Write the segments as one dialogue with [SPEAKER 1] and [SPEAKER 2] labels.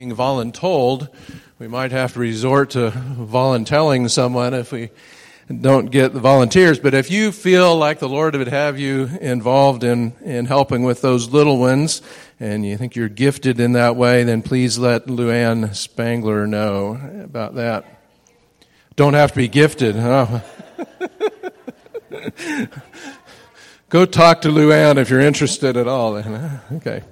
[SPEAKER 1] voluntold, we might have to resort to voluntelling someone if we don't get the volunteers. But if you feel like the Lord would have you involved in helping with those little ones, and you think you're gifted in that way, then please let Luann Spangler know about that. Don't have to be gifted, huh? Go talk to Luann if you're interested at all. Okay.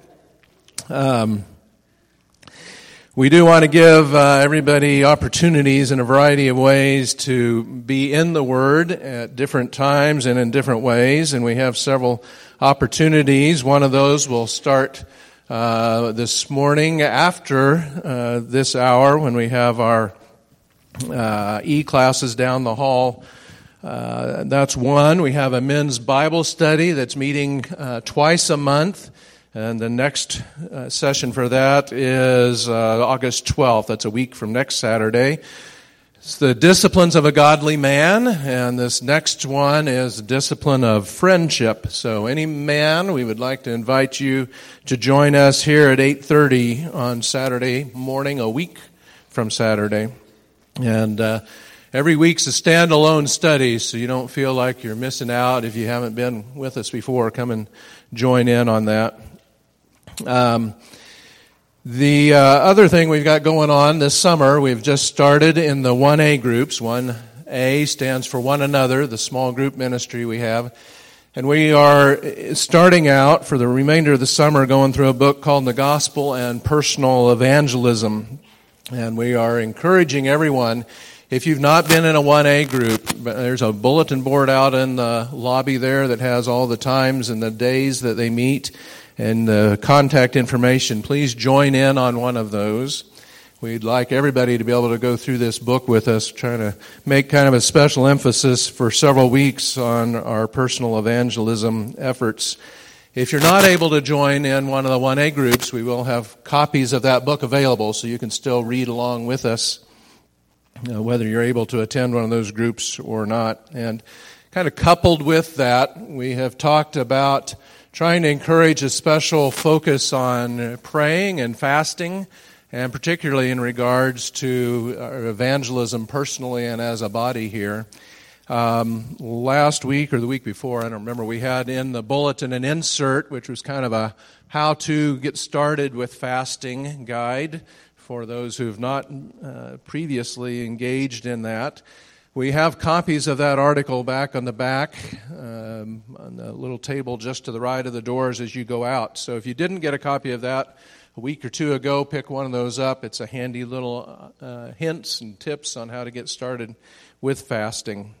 [SPEAKER 1] We do want to give everybody opportunities in a variety of ways to be in the Word at different times and in different ways, and we have several opportunities. One of those will start this morning after this hour when we have our E-classes down the hall. That's one. We have a men's Bible study that's meeting twice a month. And the next session for that is August 12th. That's a week from next Saturday. It's the disciplines of a godly man, and this next one is discipline of friendship. So any man, we would like to invite you to join us here at 8:30 on Saturday morning, a week from Saturday. And every week's a standalone study, so you don't feel like you're missing out if you haven't been with us before. Come and join in on that. The other thing we've got going on this summer, we've just started in the 1A groups. 1A stands for one another, the small group ministry we have. And we are starting out for the remainder of the summer going through a book called The Gospel and Personal Evangelism. And we are encouraging everyone, if you've not been in a 1A group, there's a bulletin board out in the lobby there that has all the times and the days that they meet and the contact information. Please join in on one of those. We'd like everybody to be able to go through this book with us, trying to make kind of a special emphasis for several weeks on our personal evangelism efforts. If you're not able to join in one of the 1A groups, we will have copies of that book available so you can still read along with us, whether you're able to attend one of those groups or not. And kind of coupled with that, we have talked about trying to encourage a special focus on praying and fasting, and particularly in regards to evangelism personally and as a body here. Last week or the week before, I don't remember, we had in the bulletin an insert which was kind of a how to get started with fasting guide for those who have not previously engaged in that. We have copies of that article back on the back, on the little table just to the right of the doors as you go out. So if you didn't get a copy of that a week or two ago, pick one of those up. It's a handy little hints and tips on how to get started with fasting.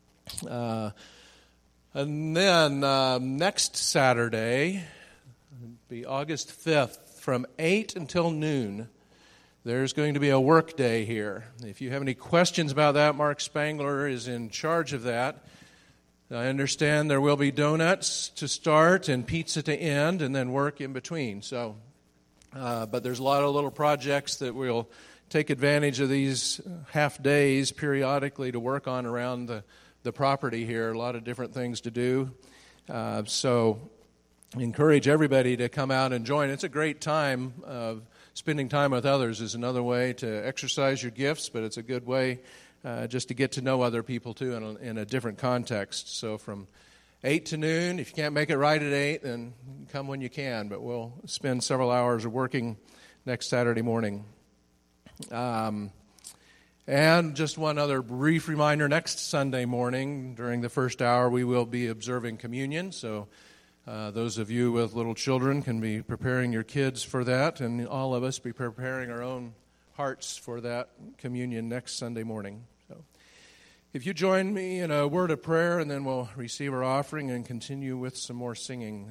[SPEAKER 1] And then next Saturday, be August 5th, from 8 until noon, there's going to be a work day here. If you have any questions about that, Mark Spangler is in charge of that. I understand there will be donuts to start and pizza to end and then work in between. So, but there's a lot of little projects that we'll take advantage of these half days periodically to work on around the property here. A lot of different things to do. So encourage everybody to come out and join. It's a great time of spending time with others is another way to exercise your gifts, but it's a good way just to get to know other people, too, in a different context. So from 8 to noon, if you can't make it right at 8, then come when you can. But we'll spend several hours working next Saturday morning. And just one other brief reminder, next Sunday morning, during the first hour, we will be observing communion. So those of you with little children can be preparing your kids for that, and all of us be preparing our own hearts for that communion next Sunday morning. So, if you join me in a word of prayer, and then we'll receive our offering and continue with some more singing.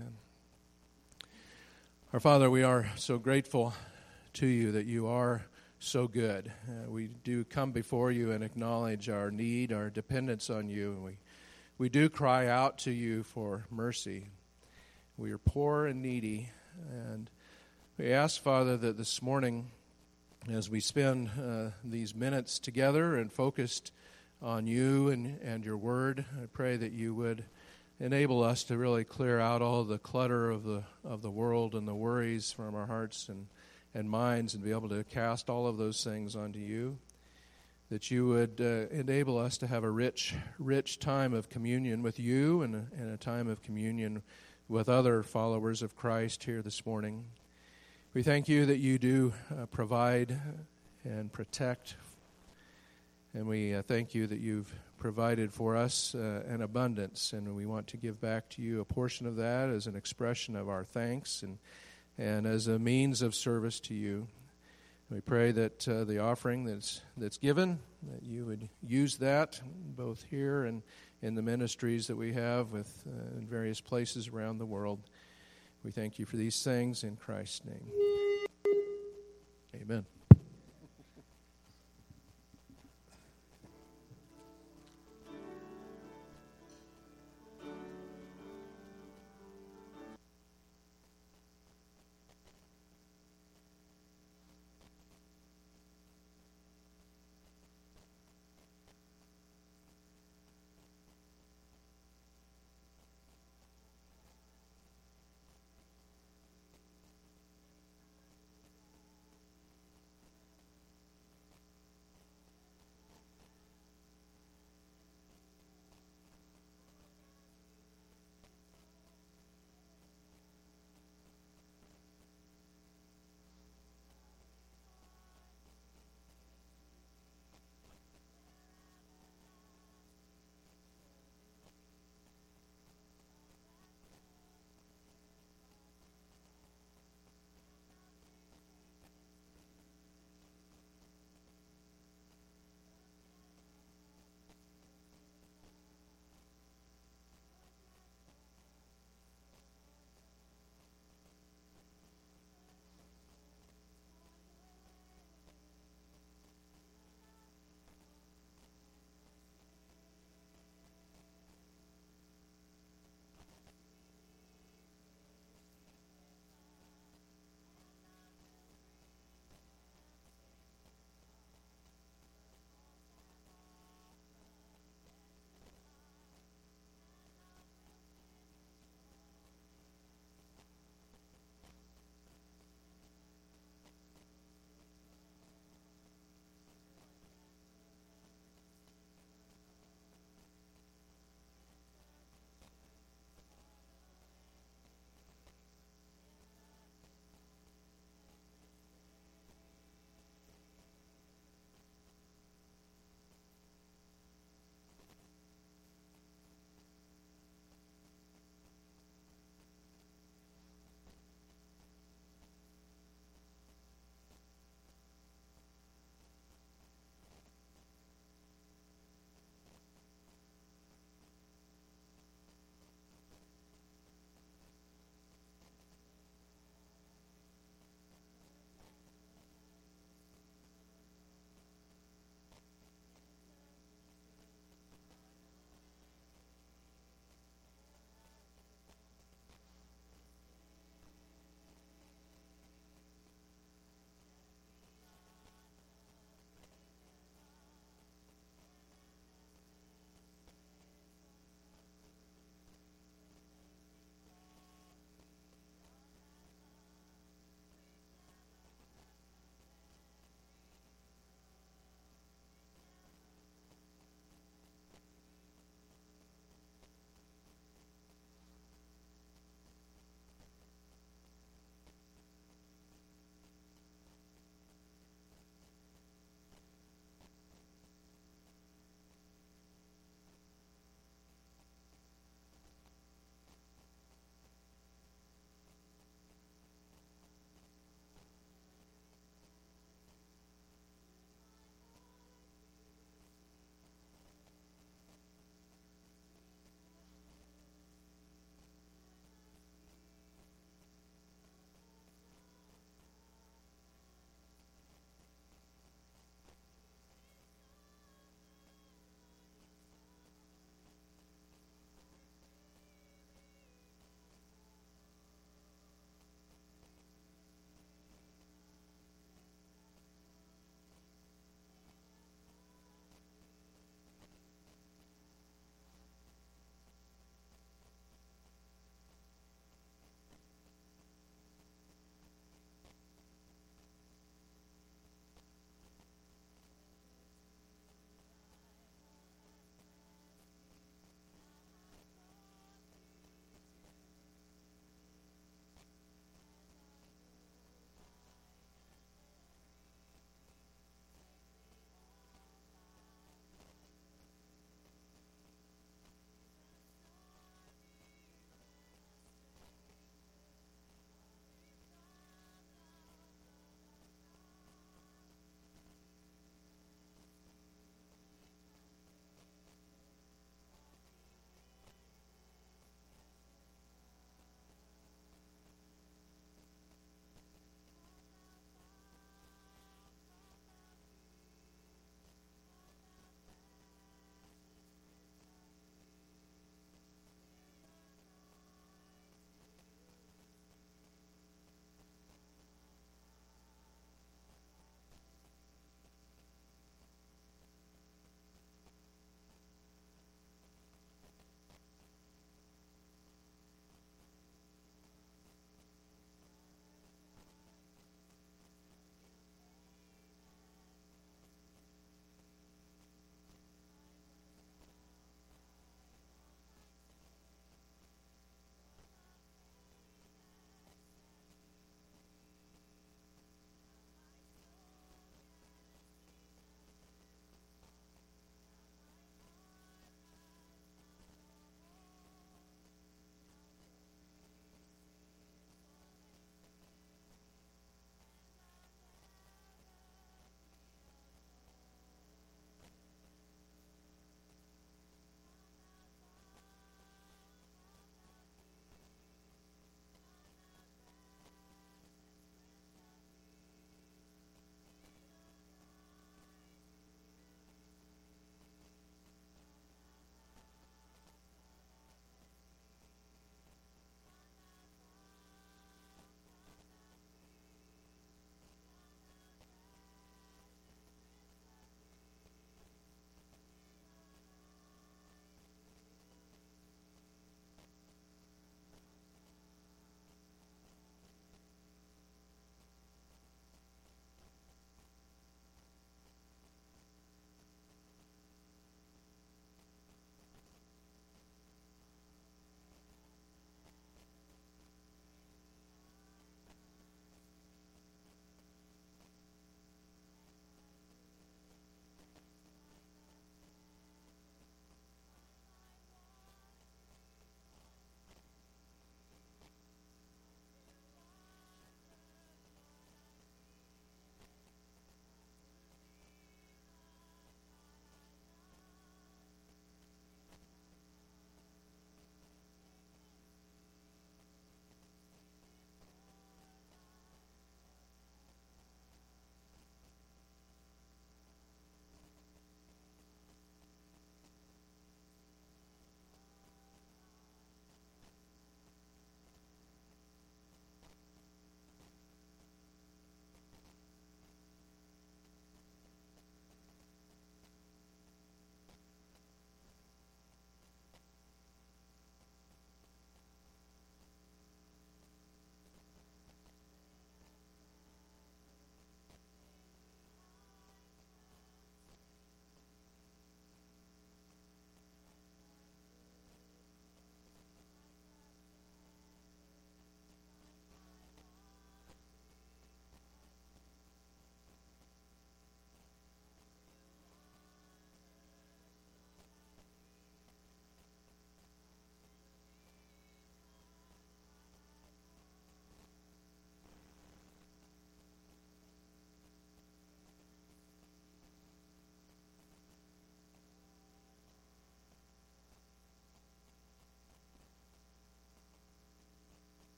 [SPEAKER 1] Our Father, we are so grateful to you that you are so good. We do come before you and acknowledge our need, our dependence on you, and we do cry out to you for mercy. We are poor and needy, and we ask, Father, that this morning, as we spend these minutes together and focused on you and your word, I pray that you would enable us to really clear out all the clutter of the world and the worries from our hearts, and minds and be able to cast all of those things onto you. That you would enable us to have a rich time of communion with you and a time of communion with other followers of Christ here this morning. We thank you that you do provide and protect, and we thank you that you've provided for us an abundance, and we want to give back to you a portion of that as an expression of our thanks and as a means of service to you. We pray that the offering that's given, that you would use that both here and in the ministries that we have with in various places around the world. We thank you for these things in Christ's name. Amen.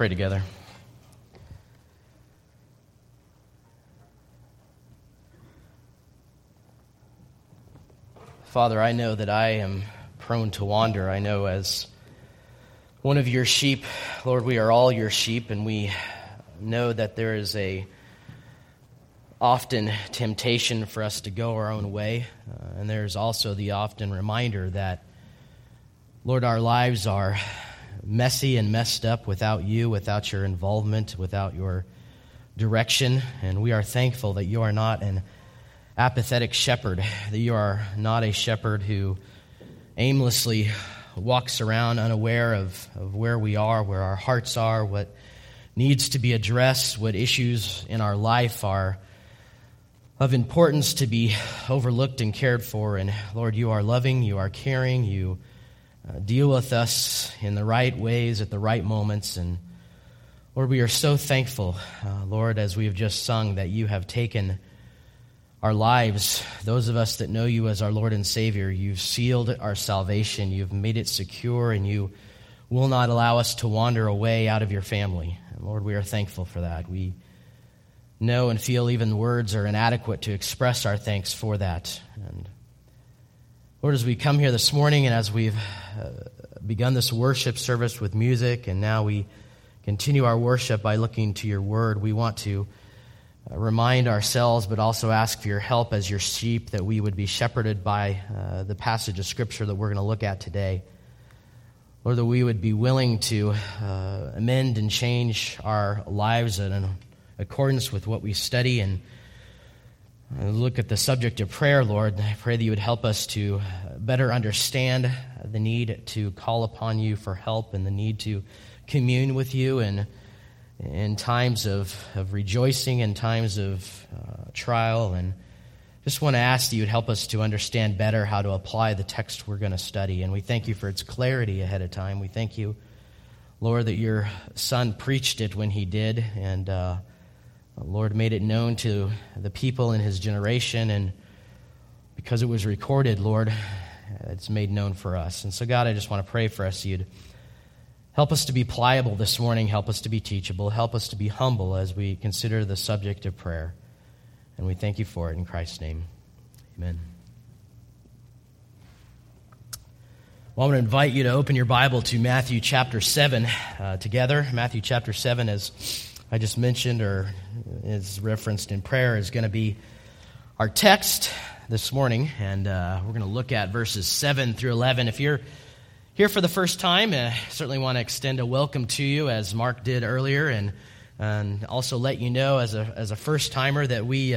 [SPEAKER 2] pray together. Father, I know that I am prone to wander. I know as one of your sheep, Lord, we are all your sheep, and we know that there is a often temptation for us to go our own way, and there's also the often reminder that, Lord, our lives are messy and messed up without you, without your involvement, without your direction, and we are thankful that you are not an apathetic shepherd, that you are not a shepherd who aimlessly walks around unaware of where we are, where our hearts are, what needs to be addressed, what issues in our life are of importance to be overlooked and cared for. And Lord, you are loving, you are caring, you deal with us in the right ways at the right moments. And Lord, we are so thankful, Lord, as we have just sung, that you have taken our lives, those of us that know you as our Lord and Savior. You've sealed our salvation, you've made it secure, and you will not allow us to wander away out of your family. And Lord, we are thankful for that. We know and feel even words are inadequate to express our thanks for that. And Lord, as we come here this morning and as we've begun this worship service with music, and now we continue our worship by looking to your word, we want to remind ourselves, but also ask for your help as your sheep, that we would be shepherded by the passage of Scripture that we're going to look at today. Lord, that we would be willing to amend and change our lives in accordance with what we study and look at the subject of prayer, Lord. I pray that you would help us to better understand the need to call upon you for help and the need to commune with you and in times of rejoicing and times of trial. And just want to ask that you would help us to understand better how to apply the text we're going to study. And we thank you for its clarity ahead of time. We thank you, Lord, that your Son preached it when he did, and Lord, made it known to the people in his generation, and because it was recorded, Lord, it's made known for us. And so, God, I just want to pray for us. You'd help us to be pliable this morning, help us to be teachable, help us to be humble as we consider the subject of prayer. And we thank you for it in Christ's name. Amen. Well, I'm going to invite you to open your Bible to Matthew chapter 7 together. Matthew chapter 7, as I just mentioned, or is referenced in prayer, is going to be our text this morning, and we're going to look at verses 7 through 11. If you're here for the first time, I certainly want to extend a welcome to you, as Mark did earlier, and also let you know as a first-timer that we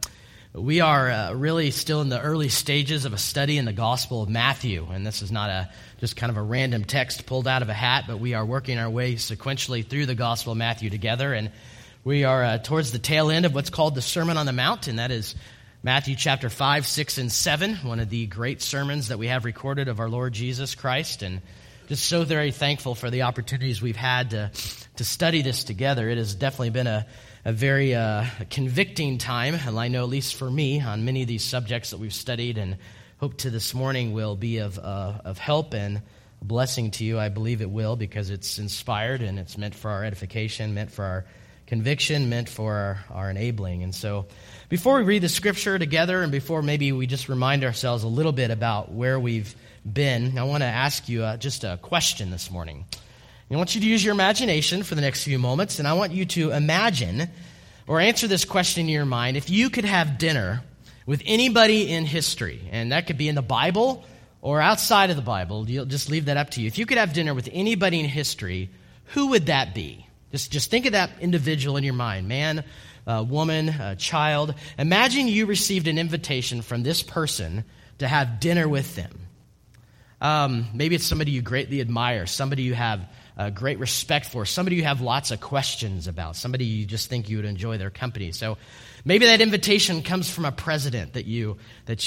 [SPEAKER 2] are really still in the early stages of a study in the Gospel of Matthew, and this is not just kind of a random text pulled out of a hat, but we are working our way sequentially through the Gospel of Matthew together, and we are towards the tail end of what's called the Sermon on the Mount, and that is Matthew chapter 5, 6, and 7, one of the great sermons that we have recorded of our Lord Jesus Christ, and just so very thankful for the opportunities we've had to study this together. It has definitely been a very convicting time, and I know at least for me, on many of these subjects that we've studied, and hope to this morning will be of help and a blessing to you. I believe it will, because it's inspired and it's meant for our edification, meant for our conviction, meant for our enabling. And so before we read the scripture together, and before maybe we just remind ourselves a little bit about where we've been, I want to ask you just a question this morning. I want you to use your imagination for the next few moments, and I want you to imagine or answer this question in your mind. If you could have dinner with anybody in history, and that could be in the Bible or outside of the Bible, you'll just leave that up to you. If you could have dinner with anybody in history, who would that be? Just think of that individual in your mind, man, woman, child. Imagine you received an invitation from this person to have dinner with them. Maybe it's somebody you greatly admire, somebody you have great respect for, somebody you have lots of questions about, somebody you just think you would enjoy their company. So maybe that invitation comes from a president that you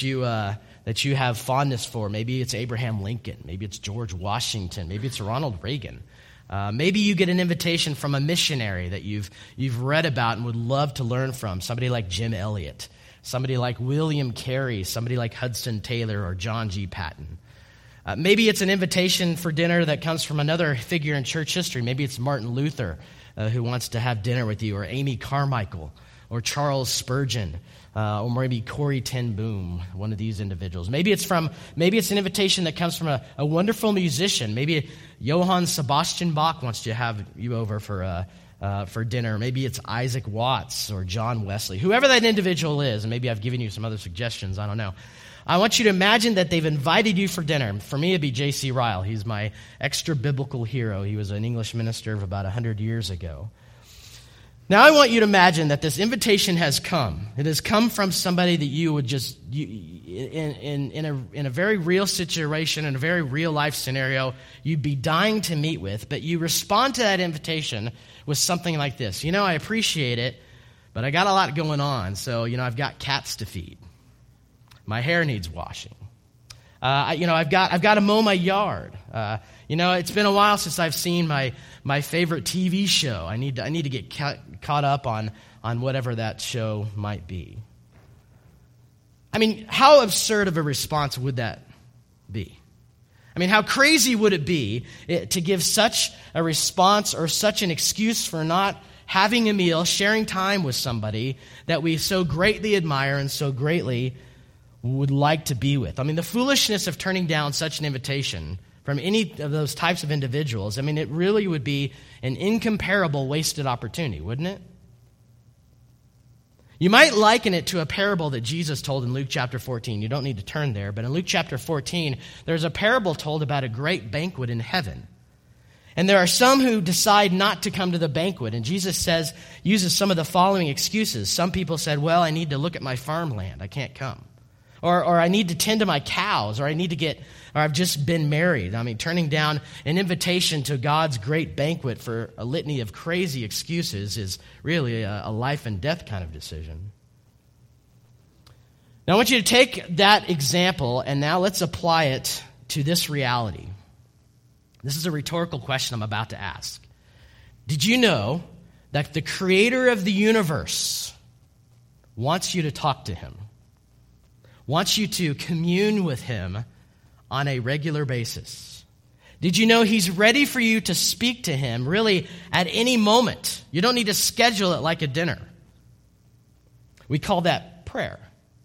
[SPEAKER 2] have fondness for. Maybe it's Abraham Lincoln. Maybe it's George Washington. Maybe it's Ronald Reagan. Maybe you get an invitation from a missionary that you've read about and would love to learn from, somebody like Jim Elliot, somebody like William Carey, somebody like Hudson Taylor or John G. Patton. Maybe it's an invitation for dinner that comes from another figure in church history. Maybe it's Martin Luther who wants to have dinner with you, or Amy Carmichael, or Charles Spurgeon, or maybe Corrie ten Boom, one of these individuals. Maybe it's an invitation that comes from a wonderful musician. Maybe Johann Sebastian Bach wants to have you over for dinner. Maybe it's Isaac Watts or John Wesley, whoever that individual is. And maybe I've given you some other suggestions. I don't know. I want you to imagine that they've invited you for dinner. For me, it'd be J.C. Ryle. He's my extra biblical hero. He was an English minister of about 100 years ago. Now, I want you to imagine that this invitation has come. It has come from somebody that you would just, in a very real situation, in a very real life scenario, you'd be dying to meet with, but you respond to that invitation with something like this. I appreciate it, but I got a lot going on, so, I've got cats to feed. My hair needs washing. I've got to mow my yard. It's been a while since I've seen my favorite TV show. I need to get caught up on whatever that show might be. I mean, how absurd of a response would that be? I mean, how crazy would it be to give such a response or such an excuse for not having a meal, sharing time with somebody that we so greatly admire and so greatly would like to be with? I mean, the foolishness of turning down such an invitation from any of those types of individuals, I mean, it really would be an incomparable wasted opportunity, wouldn't it? You might liken it to a parable that Jesus told in Luke chapter 14. You don't need to turn there, but in Luke chapter 14, there's a parable told about a great banquet in heaven. And there are some who decide not to come to the banquet, and Jesus uses some of the following excuses. Some people said, well, I need to look at my farmland. I can't come. Or I need to tend to my cows, or I've just been married. I mean, turning down an invitation to God's great banquet for a litany of crazy excuses is really a life and death kind of decision. Now, I want you to take that example, and now let's apply it to this reality. This is a rhetorical question I'm about to ask. Did you know that the creator of the universe wants you to talk to him? Wants you to commune with him on a regular basis? Did you know he's ready for you to speak to him really at any moment? You don't need to schedule it like a dinner. We call that prayer.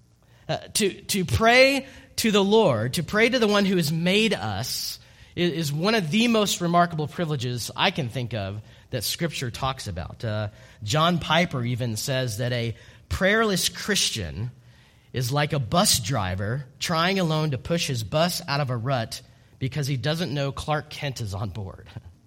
[SPEAKER 2] To pray to the Lord, to pray to the one who has made us, is one of the most remarkable privileges I can think of that Scripture talks about. John Piper even says that a prayerless Christian is like a bus driver trying alone to push his bus out of a rut because he doesn't know Clark Kent is on board.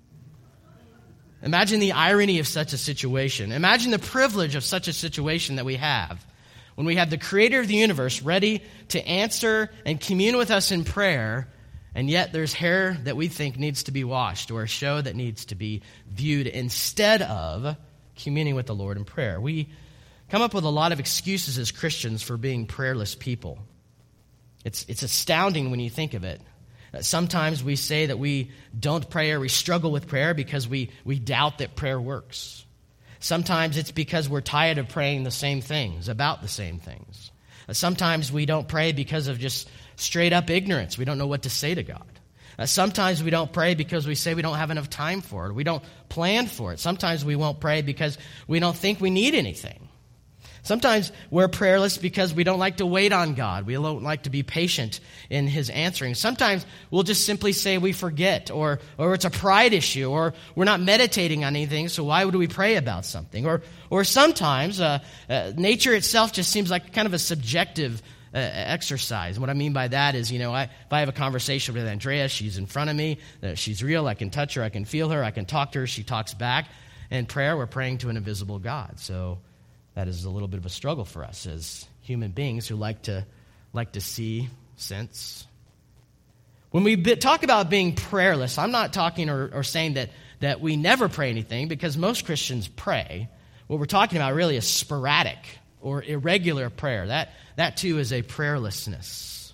[SPEAKER 2] Imagine the irony of such a situation. Imagine the privilege of such a situation that we have when we have the creator of the universe ready to answer and commune with us in prayer, and yet there's hair that we think needs to be washed or a show that needs to be viewed instead of communing with the Lord in prayer. We come up with a lot of excuses as Christians for being prayerless people. It's astounding when you think of it. Sometimes we say that we don't pray or we struggle with prayer because we doubt that prayer works. Sometimes it's because we're tired of praying the same things, about the same things. Sometimes we don't pray because of just straight up ignorance. We don't know what to say to God. Sometimes we don't pray because we say we don't have enough time for it. We don't plan for it. Sometimes we won't pray because we don't think we need anything. Sometimes we're prayerless because we don't like to wait on God. We don't like to be patient in his answering. Sometimes we'll just simply say we forget, or it's a pride issue, or we're not meditating on anything, so why would we pray about something? Or sometimes nature itself just seems like kind of a subjective exercise. And what I mean by that is, if I have a conversation with Andrea, she's in front of me, she's real, I can touch her, I can feel her, I can talk to her, she talks back. In prayer, we're praying to an invisible God. So that is a little bit of a struggle for us as human beings who like to see, sense. When we talk about being prayerless, I'm not talking or saying that we never pray anything, because most Christians pray. What we're talking about really is sporadic or irregular prayer. That too is a prayerlessness.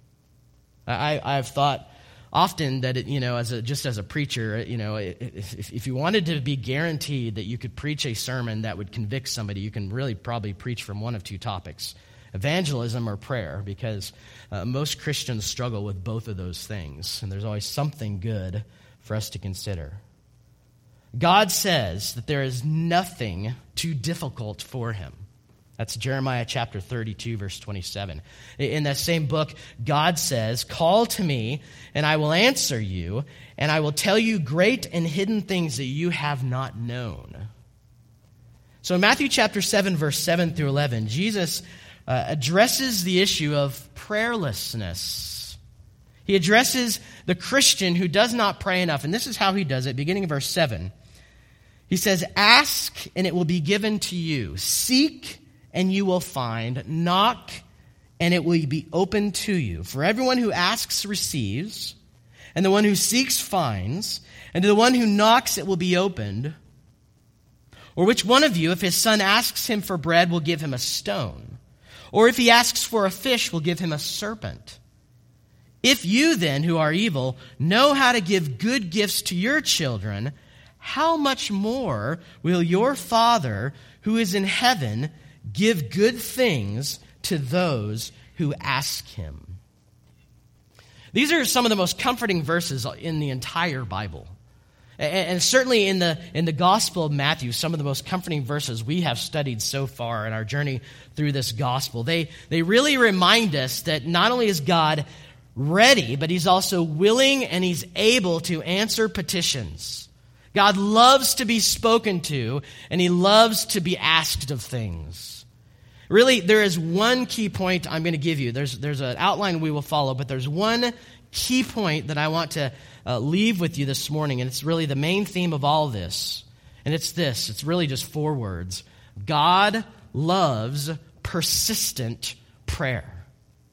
[SPEAKER 2] I've thought often that as a preacher, if you wanted to be guaranteed that you could preach a sermon that would convict somebody, you can really probably preach from one of two topics. evangelism or prayer, because most Christians struggle with both of those things, and there's always something good for us to consider. God says that there is nothing too difficult for him. That's Jeremiah chapter 32, verse 27. In that same book, God says, "Call to me, and I will answer you, and I will tell you great and hidden things that you have not known." So in Matthew chapter 7, verse 7 through 11, Jesus addresses the issue of prayerlessness. He addresses the Christian who does not pray enough, and this is how he does it, beginning in verse 7. He says, "Ask, and it will be given to you. Seek, and you will find. Knock, and it will be opened to you. For everyone who asks receives, and the one who seeks finds, and to the one who knocks it will be opened. Or which one of you, if his son asks him for bread, will give him a stone? Or if he asks for a fish, will give him a serpent? If you then, who are evil, know how to give good gifts to your children, how much more will your Father who is in heaven give good things to those who ask him?" These are some of the most comforting verses in the entire Bible. And certainly in the Gospel of Matthew, some of the most comforting verses we have studied so far in our journey through this gospel. They really remind us that not only is God ready, but he's also willing and he's able to answer petitions. God loves to be spoken to, and he loves to be asked of things. Really, there is one key point I'm going to give you. There's an outline we will follow, but there's one key point that I want to leave with you this morning, and it's really the main theme of all this. And it's this. It's really just 4 words. God loves persistent prayer.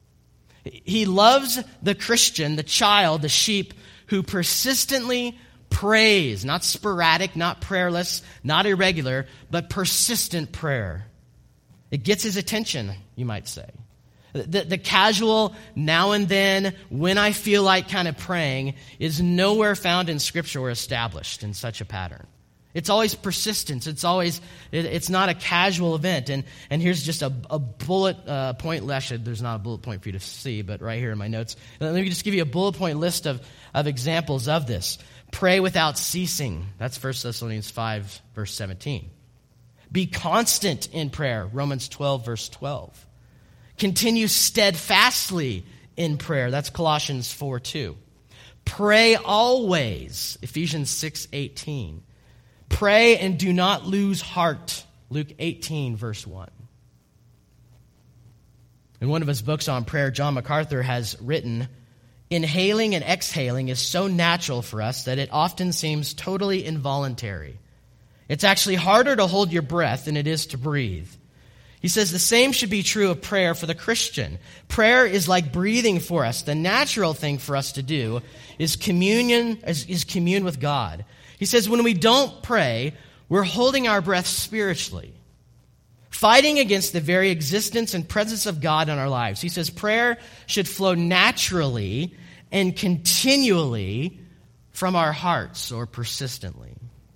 [SPEAKER 2] He loves the Christian, the child, the sheep, who persistently prays, not sporadic, not prayerless, not irregular, but persistent prayer. It gets his attention, you might say. The casual, now and then, when I feel like kind of praying is nowhere found in Scripture or established in such a pattern. It's always persistence. It's not a casual event. And here's just a bullet point list. There's not a bullet point for you to see, but right here in my notes. Let me just give you a bullet point list of examples of this. Pray without ceasing. That's 1 Thessalonians 5, verse 17. Be constant in prayer. Romans 12, verse 12. Continue steadfastly in prayer. That's Colossians 4:2. Pray always. Ephesians 6:18. Pray and do not lose heart. Luke 18, verse 1. In one of his books on prayer, John MacArthur has written, "Inhaling and exhaling is so natural for us that it often seems totally involuntary. It's actually harder to hold your breath than it is to breathe." He says the same should be true of prayer for the Christian. Prayer is like breathing for us. The natural thing for us to do is commune with God. He says when we don't pray, we're holding our breath spiritually, fighting against the very existence and presence of God in our lives. He says prayer should flow naturally and continually from our hearts, or persistently.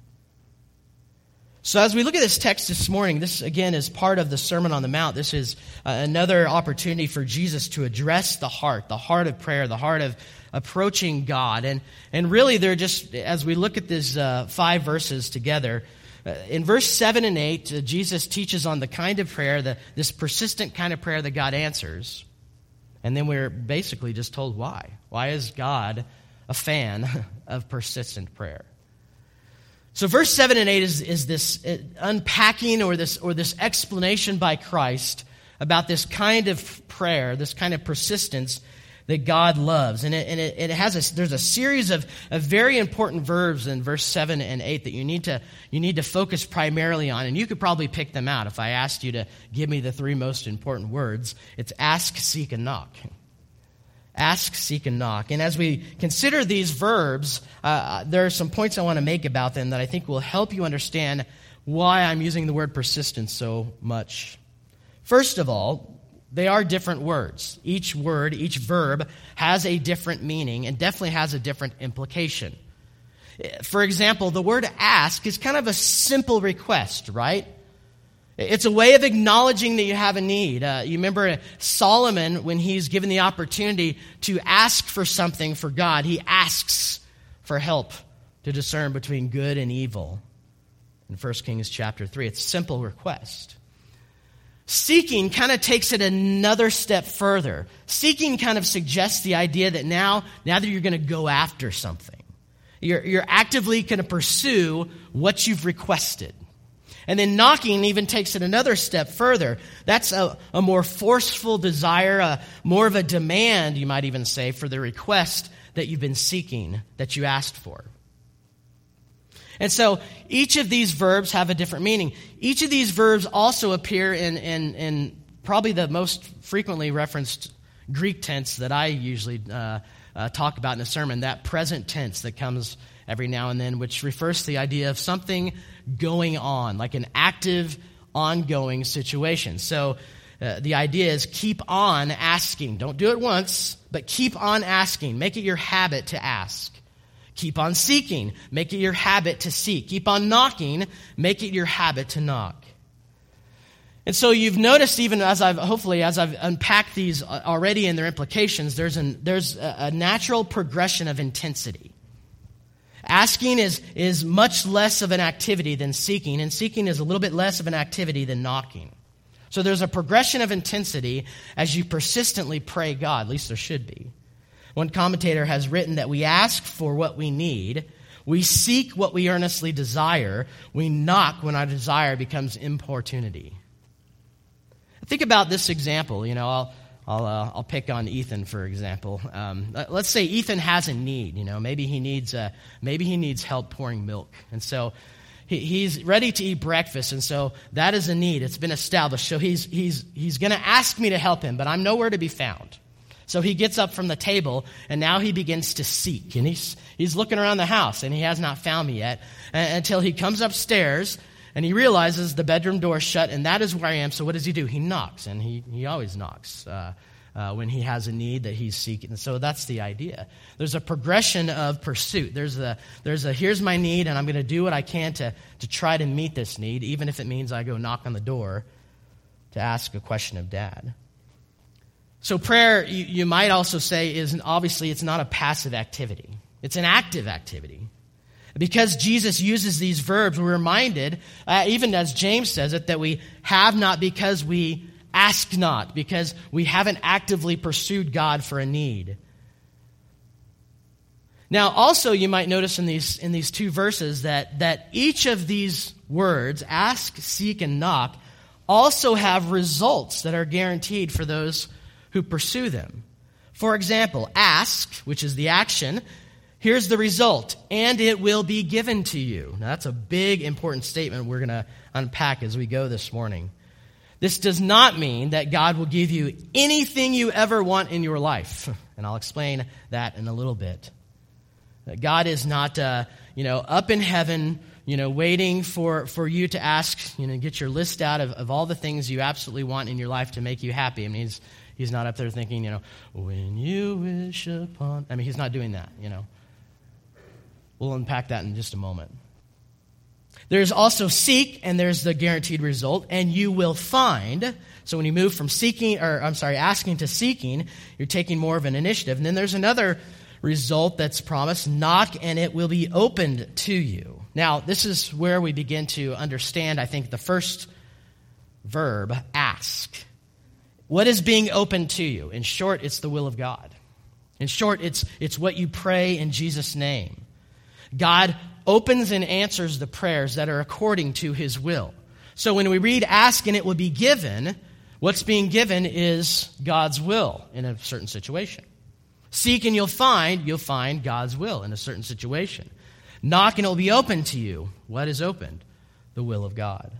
[SPEAKER 2] So as we look at this text this morning, this again is part of the Sermon on the Mount. This is another opportunity for Jesus to address the heart of prayer, the heart of approaching God. And really they're just, as we look at these 5 verses together, in verse 7 and 8, Jesus teaches on the kind of prayer, this persistent kind of prayer that God answers. And then we're basically just told why. Why is God a fan of persistent prayer? So verse 7 and 8 is this unpacking or this explanation by Christ about this kind of prayer, this kind of persistence that God loves. And there's a series of very important verbs in verse 7 and 8 that you need to focus primarily on. And you could probably pick them out if I asked you to give me the 3 most important words. It's ask, seek, and knock. Ask, seek, and knock. And as we consider these verbs, there are some points I want to make about them that I think will help you understand why I'm using the word persistence so much. First of all, they are different words. Each word, each verb has a different meaning and definitely has a different implication. For example, the word ask is kind of a simple request, right? It's a way of acknowledging that you have a need. You remember Solomon, when he's given the opportunity to ask for something for God, he asks for help to discern between good and evil. In 1 Kings chapter 3, it's a simple request. Seeking kind of takes it another step further. Seeking kind of suggests the idea that now that you're going to go after something, you're actively going to pursue what you've requested. And then knocking even takes it another step further. That's a more forceful desire, more of a demand, you might even say, for the request that you've been seeking, that you asked for. And so each of these verbs have a different meaning. Each of these verbs also appear in probably the most frequently referenced Greek tense that I usually talk about in a sermon, that present tense that comes every now and then, which refers to the idea of something going on, like an active, ongoing situation. So the idea is keep on asking. Don't do it once, but keep on asking. Make it your habit to ask. Keep on seeking. Make it your habit to seek. Keep on knocking. Make it your habit to knock. And so you've noticed, even as I've unpacked these already in their implications, there's a natural progression of intensity. Asking is much less of an activity than seeking, and seeking is a little bit less of an activity than knocking. So there's a progression of intensity as you persistently pray God, at least there should be. One commentator has written that we ask for what we need, we seek what we earnestly desire, we knock when our desire becomes importunity. Think about this example. I'll pick on Ethan, for example. Let's say Ethan has a need. Maybe he needs help pouring milk, and so he's ready to eat breakfast, and so that is a need. It's been established. So he's going to ask me to help him, but I'm nowhere to be found. So he gets up from the table, and now he begins to seek, and he's looking around the house, and he has not found me yet until he comes upstairs. And he realizes the bedroom door is shut, and that is where I am. So what does he do? He knocks, and he always knocks when he has a need that he's seeking. And so that's the idea. There's a progression of pursuit. There's a here's my need, and I'm going to do what I can to try to meet this need, even if it means I go knock on the door to ask a question of Dad. So prayer, you might also say, it's not a passive activity. It's an active activity. Because Jesus uses these verbs, we're reminded, even as James says it, that we have not because we ask not, because we haven't actively pursued God for a need. Now, also, you might notice in these two verses that each of these words, ask, seek, and knock, also have results that are guaranteed for those who pursue them. For example, ask, which is the action. Here's the result, and it will be given to you. Now, that's a big, important statement we're going to unpack as we go this morning. This does not mean that God will give you anything you ever want in your life. And I'll explain that in a little bit. God is not, up in heaven, waiting for you to ask, get your list out of all the things you absolutely want in your life to make you happy. I mean, he's not up there thinking, when you wish upon... he's not doing that, We'll unpack that in just a moment. There's also seek, and there's the guaranteed result, and you will find. So when you move from asking to seeking, you're taking more of an initiative. And then there's another result that's promised, knock, and it will be opened to you. Now, this is where we begin to understand, I think, the first verb, ask. What is being opened to you? In short, it's the will of God. In short, it's what you pray in Jesus' name. God opens and answers the prayers that are according to his will. So when we read ask and it will be given, what's being given is God's will in a certain situation. Seek and you'll find God's will in a certain situation. Knock and it will be opened to you. What is opened? The will of God.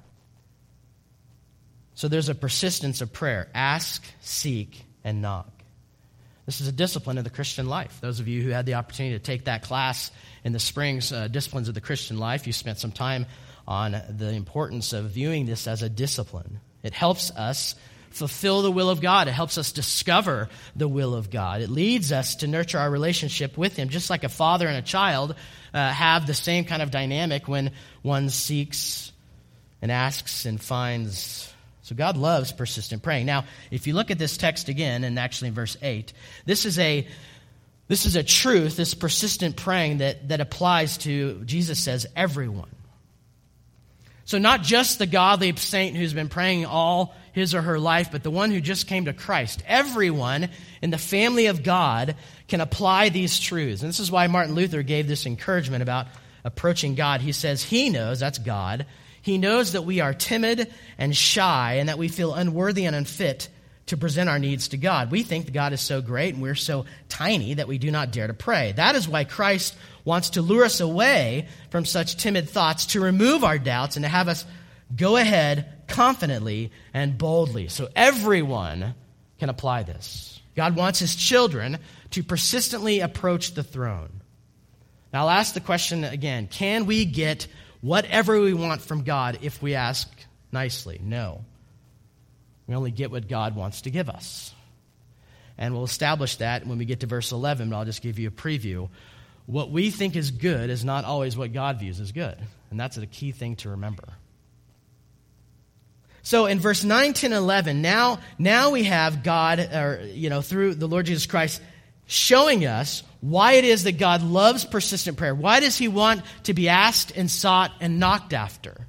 [SPEAKER 2] So there's a persistence of prayer. Ask, seek, and knock. This is a discipline of the Christian life. Those of you who had the opportunity to take that class in the spring's Disciplines of the Christian Life, you spent some time on the importance of viewing this as a discipline. It helps us fulfill the will of God. It helps us discover the will of God. It leads us to nurture our relationship with him, just like a father and a child have the same kind of dynamic when one seeks and asks and finds. So God loves persistent praying. Now, if you look at this text again, and actually in verse 8, this is a truth, this persistent praying that applies to, Jesus says, everyone. So not just the godly saint who's been praying all his or her life, but the one who just came to Christ. Everyone in the family of God can apply these truths. And this is why Martin Luther gave this encouragement about approaching God. He says he knows, that's God, he knows that we are timid and shy and that we feel unworthy and unfit to present our needs to God. We think that God is so great and we're so tiny that we do not dare to pray. That is why Christ wants to lure us away from such timid thoughts, to remove our doubts and to have us go ahead confidently and boldly. So everyone can apply this. God wants his children to persistently approach the throne. Now I'll ask the question again, can we get whatever we want from God if we ask nicely? No. We only get what God wants to give us. And we'll establish that when we get to verse 11, but I'll just give you a preview. What we think is good is not always what God views as good. And that's a key thing to remember. So in verse 9, 10, 11, now we have God, through the Lord Jesus Christ, showing us why it is that God loves persistent prayer. Why does he want to be asked and sought and knocked after?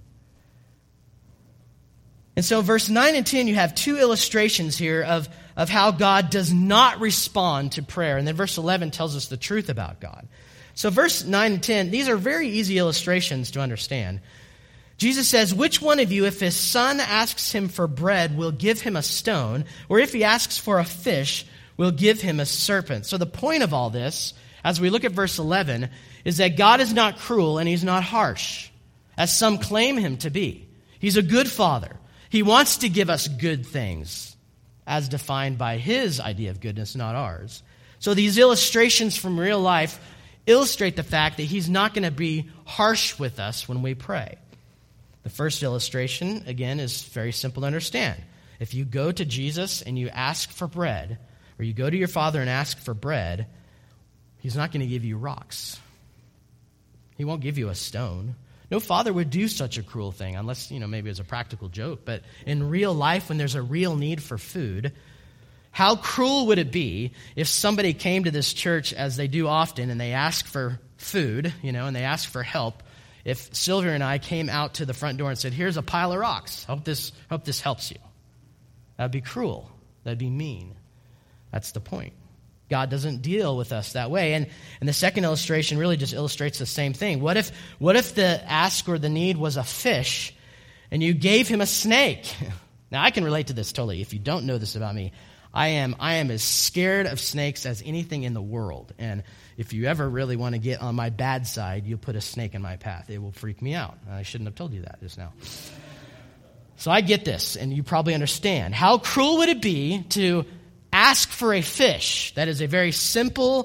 [SPEAKER 2] And so verse 9 and 10, you have two illustrations here of how God does not respond to prayer. And then verse 11 tells us the truth about God. So verse 9 and 10, these are very easy illustrations to understand. Jesus says, which one of you, if his son asks him for bread, will give him a stone? Or if he asks for a fish, will give him a serpent? So the point of all this, as we look at verse 11, is that God is not cruel and he's not harsh, as some claim him to be. He's a good father. He wants to give us good things, as defined by his idea of goodness, not ours. So these illustrations from real life illustrate the fact that he's not going to be harsh with us when we pray. The first illustration, again, is very simple to understand. If you go to Jesus and you ask for bread, or you go to your father and ask for bread, he's not going to give you rocks. He won't give you a stone. No father would do such a cruel thing unless, maybe it's a practical joke. But in real life, when there's a real need for food, how cruel would it be if somebody came to this church, as they do often, and they ask for food, and they ask for help? If Sylvia and I came out to the front door and said, here's a pile of rocks, hope this helps you. That'd be cruel. That'd be mean. That's the point. God doesn't deal with us that way. And the second illustration really just illustrates the same thing. What if the ask or the need was a fish and you gave him a snake? Now, I can relate to this totally. If you don't know this about me, I am as scared of snakes as anything in the world. And if you ever really want to get on my bad side, you'll put a snake in my path. It will freak me out. I shouldn't have told you that just now. So I get this, and you probably understand. How cruel would it be to ask for a fish? That is a very simple,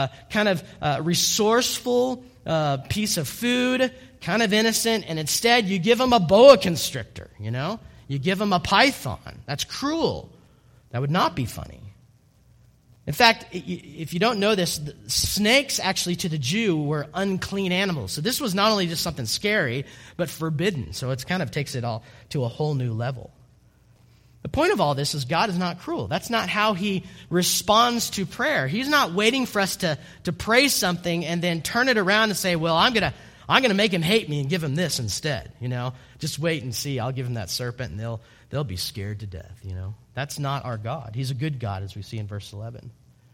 [SPEAKER 2] resourceful piece of food, kind of innocent, and instead you give them a boa constrictor, You give them a python. That's cruel. That would not be funny. In fact, if you don't know this, snakes actually to the Jew were unclean animals. So this was not only just something scary, but forbidden. So it kind of takes it all to a whole new level. The point of all this is God is not cruel. That's not how he responds to prayer. He's not waiting for us to pray something and then turn it around and say, well, I'm gonna make him hate me and give him this instead. Just wait and see. I'll give him that serpent and they'll be scared to death. That's not our God. He's a good God, as we see in verse 11.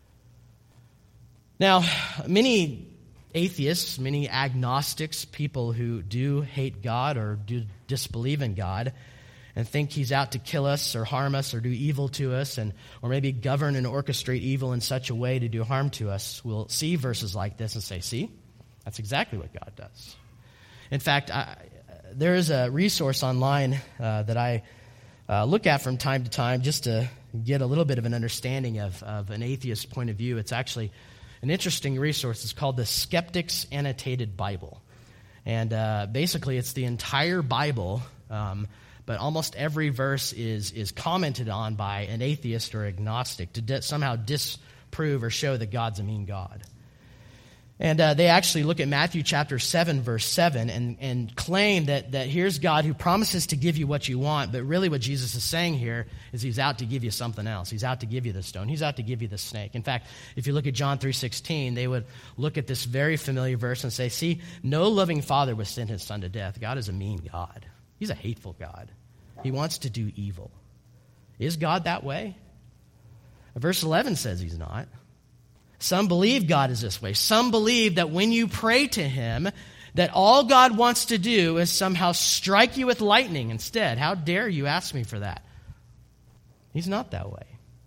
[SPEAKER 2] Now, many atheists, many agnostics, people who do hate God or do disbelieve in God and think he's out to kill us or harm us or do evil to us or maybe govern and orchestrate evil in such a way to do harm to us will see verses like this and say, see, that's exactly what God does. In fact, there is a resource online that I look at from time to time just to get a little bit of an understanding of an atheist point of view. It's actually an interesting resource. It's called the Skeptic's Annotated Bible. And basically it's the entire Bible, but almost every verse is commented on by an atheist or agnostic to somehow disprove or show that God's a mean God. And they actually look at Matthew chapter 7, verse 7, and claim that here's God who promises to give you what you want, but really what Jesus is saying here is he's out to give you something else. He's out to give you the stone. He's out to give you the snake. In fact, if you look at John 3:16, they would look at this very familiar verse and say, see, no loving father would send his son to death. God is a mean God. He's a hateful God. He wants to do evil. Is God that way? Verse 11 says he's not. Some believe God is this way. Some believe that when you pray to him, that all God wants to do is somehow strike you with lightning instead. How dare you ask me for that? He's not that way.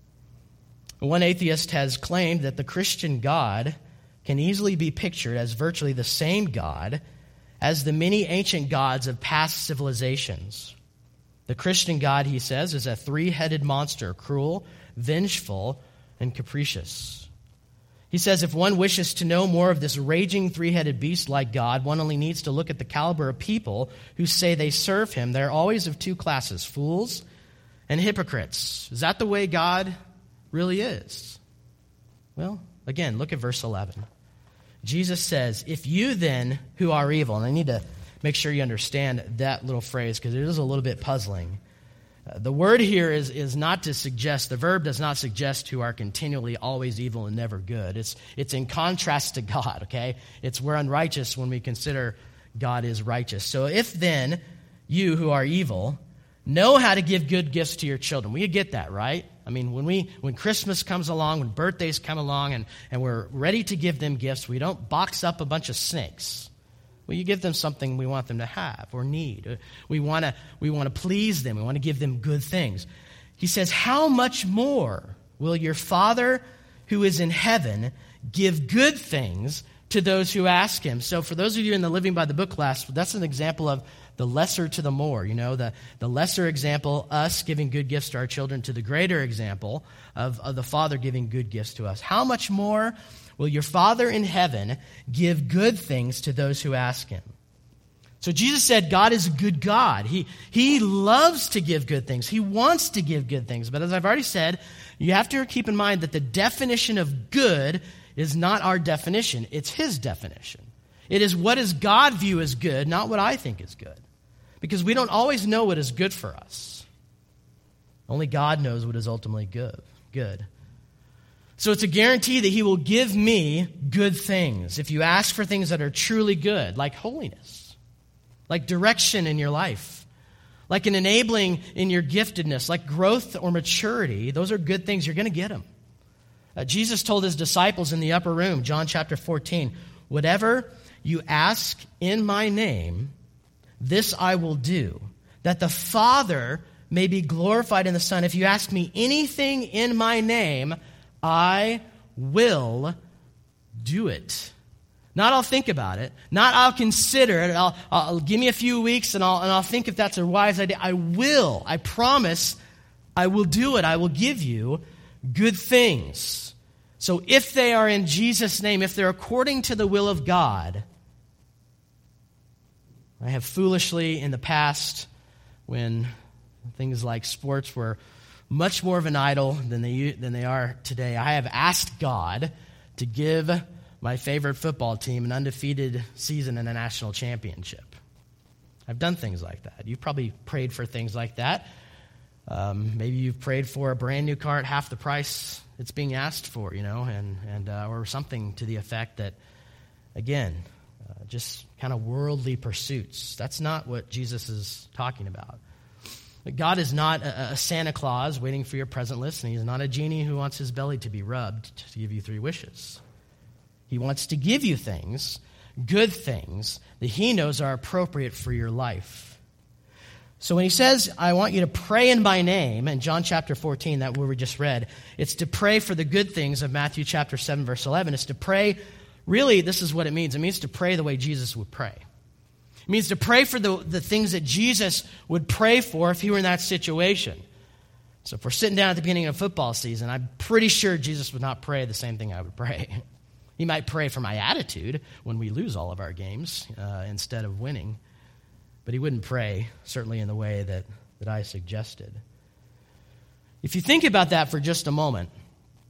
[SPEAKER 2] One atheist has claimed that the Christian God can easily be pictured as virtually the same God as the many ancient gods of past civilizations. The Christian God, he says, is a three-headed monster, cruel, vengeful, and capricious. He says if one wishes to know more of this raging three-headed beast like God, one only needs to look at the caliber of people who say they serve him. They're always of two classes, fools and hypocrites. Is that the way God really is? Well, again, look at verse 11. Jesus says, if you then who are evil, and I need to make sure you understand that little phrase because it is a little bit puzzling. The word here is not to suggest, the verb does not suggest who are continually always evil and never good. It's in contrast to God, okay? We're unrighteous when we consider God is righteous. So if then you who are evil know how to give good gifts to your children. We get that, right? I mean, when Christmas comes along, when birthdays come along and we're ready to give them gifts, we don't box up a bunch of snakes. Well, you give them something we want them to have or need. We want to please them. We want to give them good things. He says, how much more will your Father who is in heaven give good things to those who ask him? So for those of you in the Living by the Book class, that's an example of the lesser to the more. You know, the lesser example, us giving good gifts to our children, to the greater example of the Father giving good gifts to us. How much more will your Father in heaven give good things to those who ask him? So Jesus said God is a good God. He loves to give good things. He wants to give good things. But as I've already said, you have to keep in mind that the definition of good is not our definition. It's his definition. It is what does God view as good, not what I think is good. Because we don't always know what is good for us. Only God knows what is ultimately good. So it's a guarantee that he will give me good things. If you ask for things that are truly good, like holiness, like direction in your life, like an enabling in your giftedness, like growth or maturity, those are good things. You're going to get them. Jesus told his disciples in the upper room, John chapter 14, whatever you ask in my name, this I will do, that the Father may be glorified in the Son. If you ask me anything in my name, I will do it. Not I'll think about it. Not I'll consider it. I'll give me a few weeks and I'll think if that's a wise idea. I will. I promise I will do it. I will give you good things. So if they are in Jesus' name, if they're according to the will of God, I have foolishly in the past, when things like sports were much more of an idol than they are today, I have asked God to give my favorite football team an undefeated season and a national championship. I've done things like that. You've probably prayed for things like that. Maybe you've prayed for a brand new car at half the price it's being asked for, and or something to the effect that, again, just kind of worldly pursuits. That's not what Jesus is talking about. God is not a Santa Claus waiting for your present list, and he's not a genie who wants his belly to be rubbed to give you 3 wishes. He wants to give you things, good things, that he knows are appropriate for your life. So when he says, I want you to pray in my name, in John chapter 14, that where we just read, it's to pray for the good things of Matthew chapter 7, verse 11. It's to pray, really, this is what it means. It means to pray the way Jesus would pray. It means to pray for the things that Jesus would pray for if he were in that situation. So if we're sitting down at the beginning of football season, I'm pretty sure Jesus would not pray the same thing I would pray. He might pray for my attitude when we lose all of our games instead of winning. But he wouldn't pray, certainly in the way that I suggested. If you think about that for just a moment,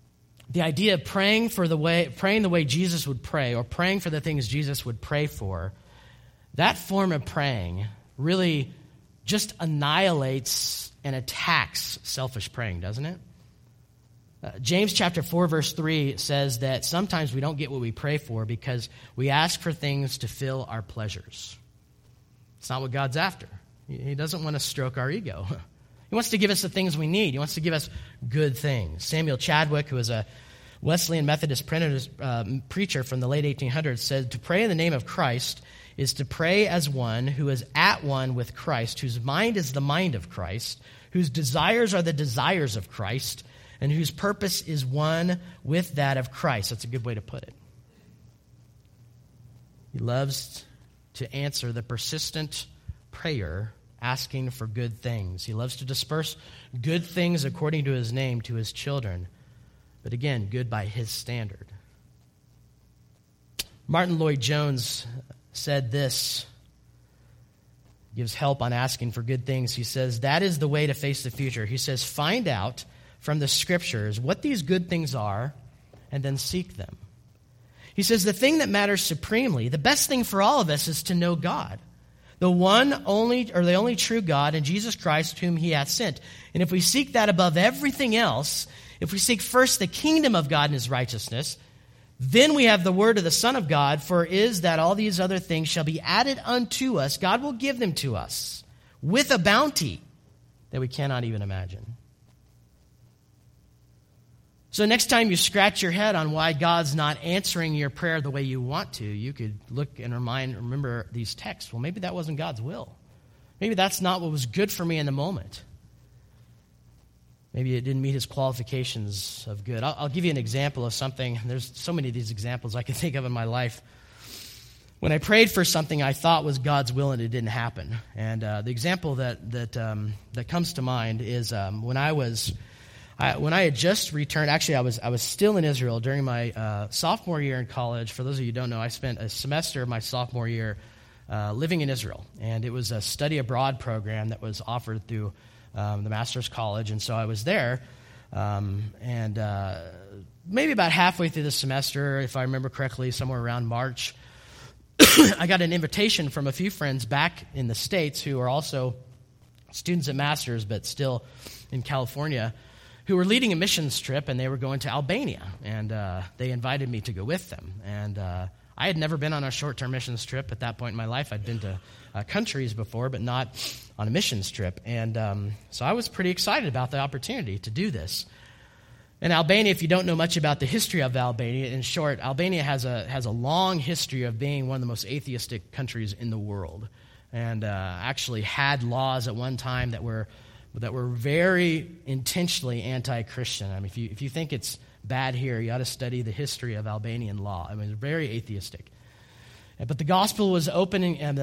[SPEAKER 2] the idea of praying the way Jesus would pray, or praying for the things Jesus would pray for, that form of praying really just annihilates and attacks selfish praying, doesn't it? James chapter 4, verse 3 says that sometimes we don't get what we pray for because we ask for things to fill our pleasures. It's not what God's after. He doesn't want to stroke our ego. He wants to give us the things we need. He wants to give us good things. Samuel Chadwick, who was a Wesleyan Methodist preacher from the late 1800s, said, "To pray in the name of Christ is to pray as one who is at one with Christ, whose mind is the mind of Christ, whose desires are the desires of Christ, and whose purpose is one with that of Christ." That's a good way to put it. He loves to answer the persistent prayer asking for good things. He loves to disperse good things according to his name to his children, but again, good by his standard. Martin Lloyd-Jones said this, gives help on asking for good things. He says, that is the way to face the future. He says, find out from the scriptures what these good things are, and then seek them. He says, the thing that matters supremely, the best thing for all of us, is to know God, the only true God, and Jesus Christ, whom he hath sent. And if we seek that above everything else, if we seek first the kingdom of God and his righteousness, then we have the word of the Son of God, for is that all these other things shall be added unto us. God will give them to us with a bounty that we cannot even imagine. So next time you scratch your head on why God's not answering your prayer the way you want to, you could look and remember these texts. Well, maybe that wasn't God's will. Maybe that's not what was good for me in the moment. Maybe it didn't meet his qualifications of good. I'll give you an example of something. There's so many of these examples I can think of in my life. When I prayed for something I thought was God's will and it didn't happen. And the example that comes to mind is when I had just returned. Actually, I was still in Israel during my sophomore year in college. For those of you who don't know, I spent a semester of my sophomore year living in Israel, and it was a study abroad program that was offered through the Master's College. And so I was there, and maybe about halfway through the semester, if I remember correctly, somewhere around March, I got an invitation from a few friends back in the States who are also students at Master's, but still in California, who were leading a missions trip, and they were going to Albania, and they invited me to go with them. And I had never been on a short-term missions trip at that point in my life. I'd been to countries before, but not on a missions trip. And so I was pretty excited about the opportunity to do this. And Albania, if you don't know much about the history of Albania, in short, Albania has a long history of being one of the most atheistic countries in the world, and actually had laws at one time that were very intentionally anti-Christian. I mean, if you think it's bad here, you ought to study the history of Albanian law. I mean, it's very atheistic. But the gospel was open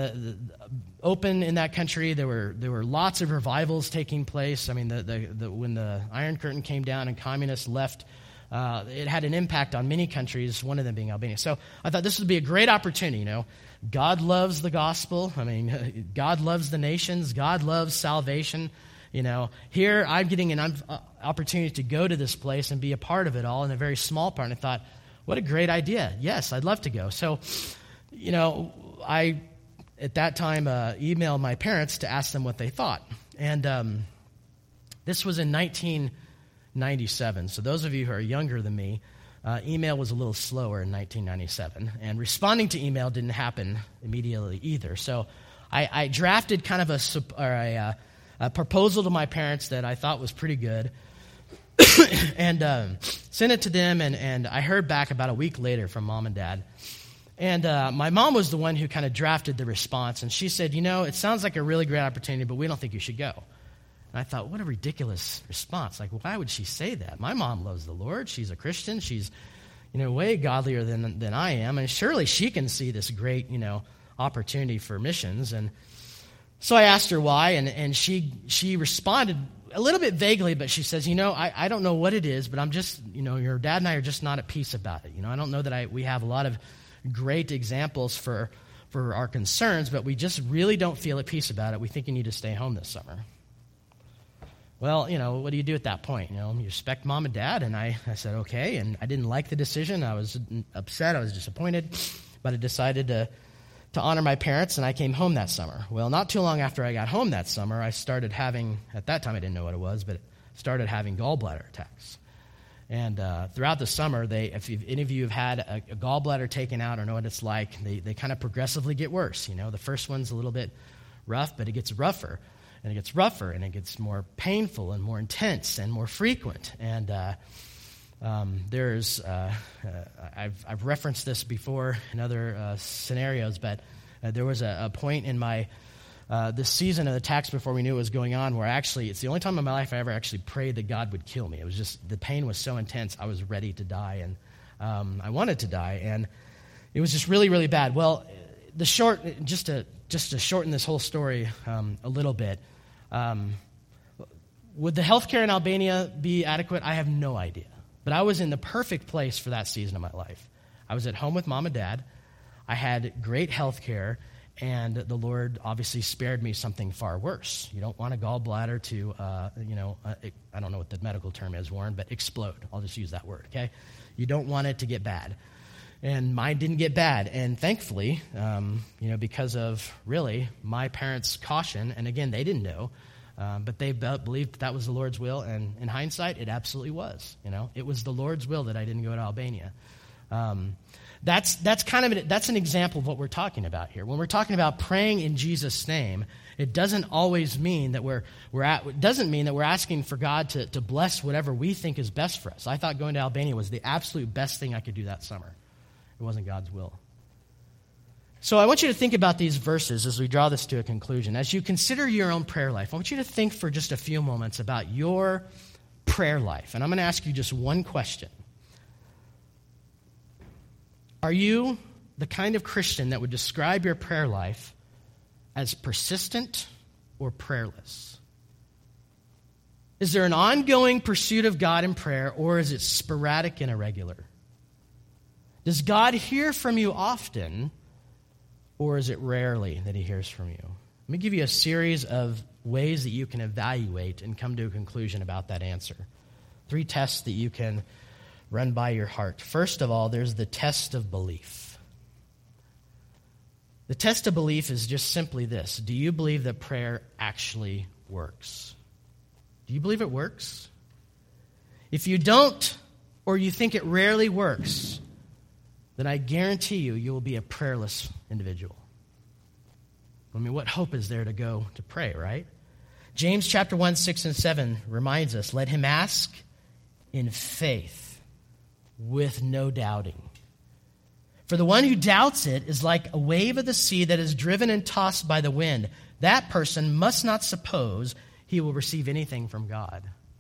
[SPEAKER 2] in that country. There were lots of revivals taking place. I mean, when the Iron Curtain came down and communists left, it had an impact on many countries, one of them being Albania. So I thought this would be a great opportunity, you know. God loves the gospel. I mean, God loves the nations. God loves salvation. You know, here I'm getting an opportunity to go to this place and be a part of it all, in a very small part. And I thought, what a great idea. Yes, I'd love to go. So, you know, I, at that time, emailed my parents to ask them what they thought. And this was in 1997. So those of you who are younger than me, email was a little slower in 1997. And responding to email didn't happen immediately either. So I drafted kind of a proposal to my parents that I thought was pretty good, and sent it to them, and I heard back about a week later from Mom and Dad. And my mom was the one who kind of drafted the response, and she said, you know, it sounds like a really great opportunity, but we don't think you should go. And I thought, what a ridiculous response. Like, why would she say that? My mom loves the Lord. She's a Christian. She's, you know, way godlier than I am, and surely she can see this great, you know, opportunity for missions. And so I asked her why, and she responded a little bit vaguely, but she says, you know, I don't know what it is, but I'm just, you know, your dad and I are just not at peace about it. You know, I don't know that we have a lot of great examples for our concerns, but we just really don't feel at peace about it. We think you need to stay home this summer. well, what do you do at that point? You respect mom and dad. And I said, okay. And I didn't like the decision. I was upset. I was disappointed. But I decided to honor my parents, and I came home that summer. Well, not too long after I got home that summer, I started having, at that time I didn't know what it was, but started having gallbladder attacks. And throughout the summer, if any of you have had a gallbladder taken out or know what it's like, they kind of progressively get worse. The first one's a little bit rough, but it gets rougher, and it gets rougher, and it gets more painful and more intense and more frequent. And I've referenced this before in other scenarios, but there was a point in my this season of attacks before we knew what was going on where actually it's the only time in my life I ever actually prayed that God would kill me. It was just the pain was so intense I was ready to die, and I wanted to die, and it was just really, really bad. Well, just to shorten this whole story a little bit, would the healthcare in Albania be adequate? I have no idea. But I was in the perfect place for that season of my life. I was at home with mom and dad. I had great health care, and the Lord obviously spared me something far worse. You don't want a gallbladder to, I don't know what the medical term is, Warren, but explode. I'll just use that word, okay? You don't want it to get bad. And mine didn't get bad. And thankfully, because of really my parents' caution, and again, they didn't know, but they believed that was the Lord's will, and in hindsight, it absolutely was. It was the Lord's will that I didn't go to Albania. That's an example of what we're talking about here. When we're talking about praying in Jesus' name, it doesn't always mean that we're asking for God to bless whatever we think is best for us. I thought going to Albania was the absolute best thing I could do that summer. It wasn't God's will. So I want you to think about these verses as we draw this to a conclusion. As you consider your own prayer life, I want you to think for just a few moments about your prayer life. And I'm going to ask you just one question. Are you the kind of Christian that would describe your prayer life as persistent or prayerless? Is there an ongoing pursuit of God in prayer, or is it sporadic and irregular? Does God hear from you often, or is it rarely that he hears from you? Let me give you a series of ways that you can evaluate and come to a conclusion about that answer. 3 tests that you can run by your heart. First of all, there's the test of belief. The test of belief is just simply this. Do you believe that prayer actually works? Do you believe it works? If you don't, or you think it rarely works, then I guarantee you will be a prayerless individual. I mean, what hope is there to go to pray, right? James chapter 1, 6 and 7 reminds us, let him ask in faith with no doubting. For the one who doubts it is like a wave of the sea that is driven and tossed by the wind. That person must not suppose he will receive anything from God.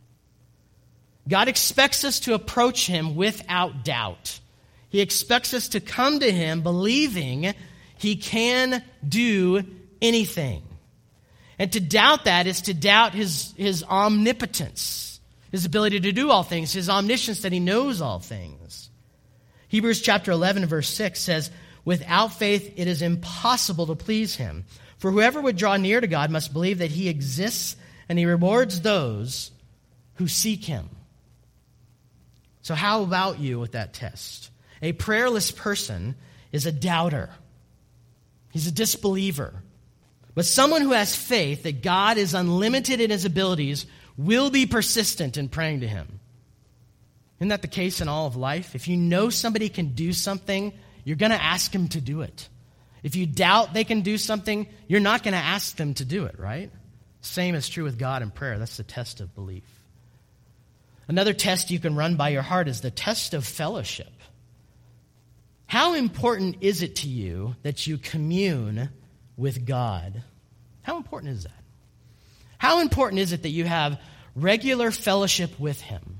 [SPEAKER 2] God expects us to approach him without doubt. He expects us to come to him believing he can do anything. And to doubt that is to doubt his omnipotence, his ability to do all things, his omniscience that he knows all things. Hebrews chapter 11 verse 6 says, without faith it is impossible to please him. For whoever would draw near to God must believe that he exists and he rewards those who seek him. So how about you with that test? A prayerless person is a doubter. He's a disbeliever. But someone who has faith that God is unlimited in his abilities will be persistent in praying to him. Isn't that the case in all of life? If you know somebody can do something, you're going to ask him to do it. If you doubt they can do something, you're not going to ask them to do it, right? Same is true with God in prayer. That's the test of belief. Another test you can run by your heart is the test of fellowship. How important is it to you that you commune with God? How important is that? How important is it that you have regular fellowship with him?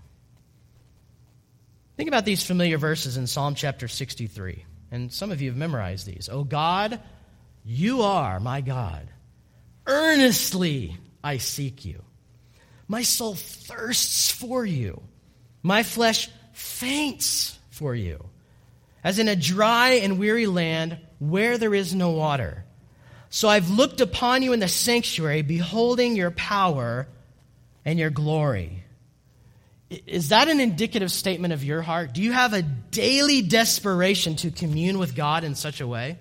[SPEAKER 2] Think about these familiar verses in Psalm chapter 63. And some of you have memorized these. O God, you are my God. Earnestly I seek you. My soul thirsts for you. My flesh faints for you. As in a dry and weary land where there is no water. So I've looked upon you in the sanctuary, beholding your power and your glory. Is that an indicative statement of your heart? Do you have a daily desperation to commune with God in such a way?